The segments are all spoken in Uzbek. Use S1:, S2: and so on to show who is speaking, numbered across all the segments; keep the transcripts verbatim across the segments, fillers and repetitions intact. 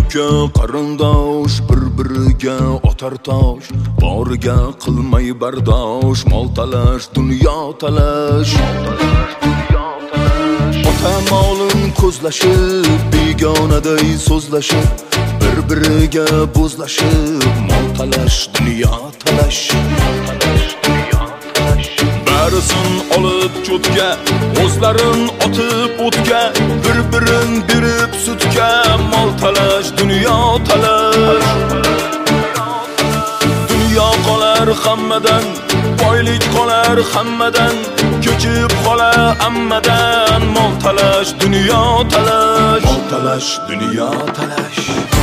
S1: ikki qarindosh bir-biriga otar tosh, boriga qilmay bardosh, mol talash, dunyo talash. Ota molin ko'zlashib, begonaday so'zlashib, bir-biriga bo'zlashib, mol talash, dunyo talash. Barisin olib cho'tga, o'zlarin otib o'tga, bir-birin berib sutga, mol talash, dunyo talash. Dunyo qolar hammadan, boylik qolar hammadan, ko'chib qolar hammadan, mol talash, dunyo talash. Mol talash, dunyo talash.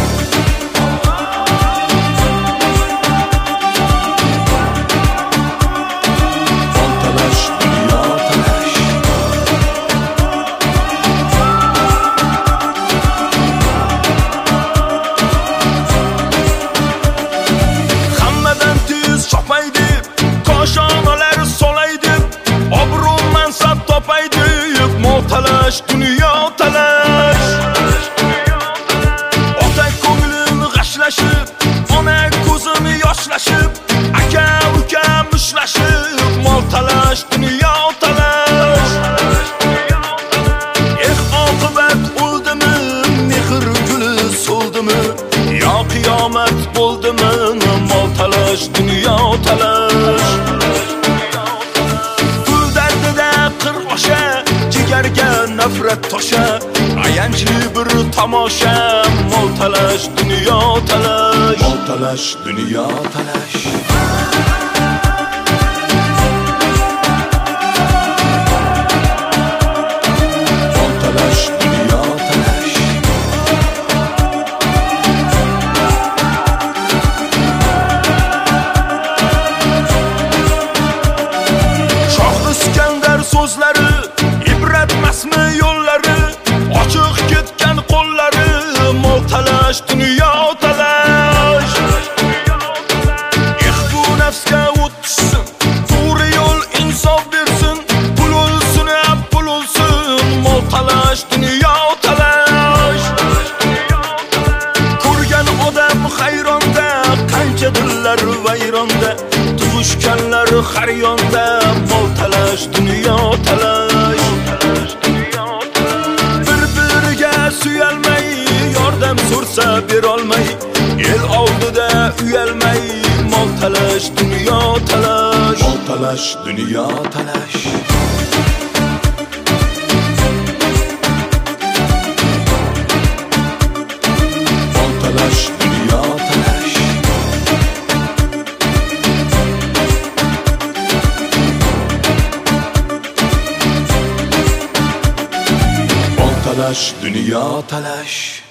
S1: Talash, dunyo talash. Ota ko'nglim g'ashlashib, ona ko'zim yoshlashib, aka uka mushlashib, mol talash, dunyo talash. Eh oqibat o'ldimi, mehr guli so'ldimi, yo qiyomat bo'ldimi, mol talash, dunyo talash. Pul dardida qir osha, jigarga nafrat tosha, ayanchli bir tomosha, mol talash, dunyo talash. Mol talash, dunyo talash. Mol talash, dunyo talash. Shoh Iskandar so'zlari ibratmasmi yo'llari, ochiq ketgan qo'llari, mol talash, dunyo talash. Eh bu nafsga o'tsin, to'g'ri yo'l insof bersin, pul o'lsin, pul o'lsin, mol talash, dunyo talash. Ko'rgan odam hayronda, qancha dillar vayronda, tug'ishganlar har yonda, mol talash, dunyo talash. Bir-biriga suyalmay, yordam so'rsa berolmay, el oldida uyalmay, mol talash, dunyo talash. Mol talash, dunyo talash. Mol talash, dunyo talash. Mol talash, dunyo talash.